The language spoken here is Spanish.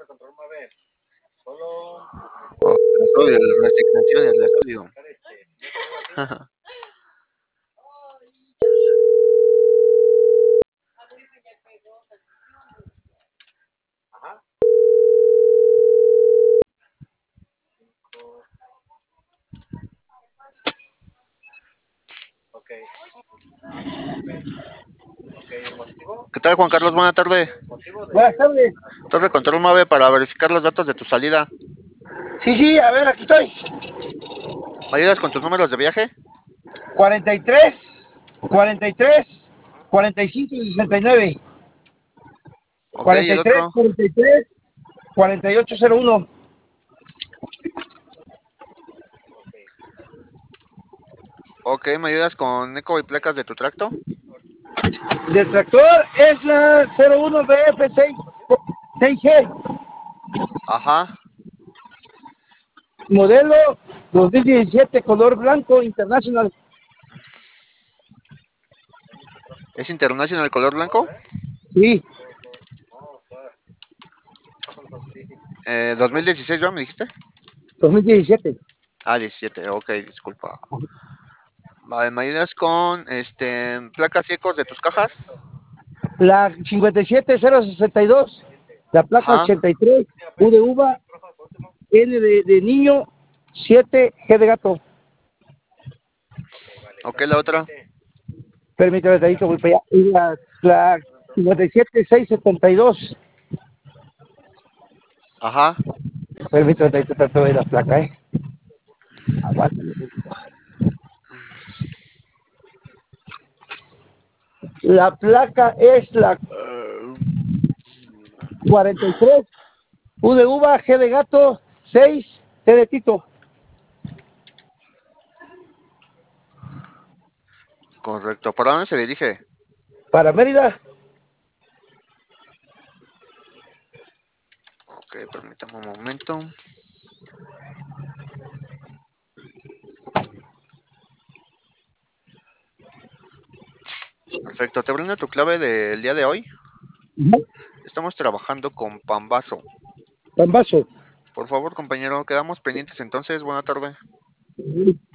Oh, las odio, las resignaciones, las odio. ¿Qué tal, Juan Carlos? Buena tarde. Buenas tardes. Torre Control 9 para verificar los datos de tu salida. Sí, sí, a ver, aquí estoy. ¿Me ayudas con tus números de viaje? 43, 43, 45 y 69. Ok, ¿y el 43, otro? 43, 4801. Ok, ¿me ayudas con eco y placas de tu tracto? Del tractor es la 01BF6, 6G, Ajá. modelo 2017, color blanco, internacional. ¿Es International color blanco? Sí, 2016, ¿ya me dijiste? 2017. Ah, 17, ok, disculpa. Vale, ¿me ayudas con placas y ecos de tus cajas? La 57062, la placa Ajá. 83, U de uva, N de niño, 7G de gato. Ok, la otra. Permítame, tantito, voy para allá. Y la 57672. Ajá. Permítame, tantito, trato de ver la placa, ¿eh? Aguántame. La placa es la 43, U de uva, G de gato, 6, T de Tito. Correcto. ¿Para dónde se dirige? Para Mérida. Ok, permítame un momento. Perfecto, te brindo tu clave del día de hoy. Estamos trabajando con Pambazo. Pambazo. Por favor, compañero, quedamos pendientes entonces. Buena tarde.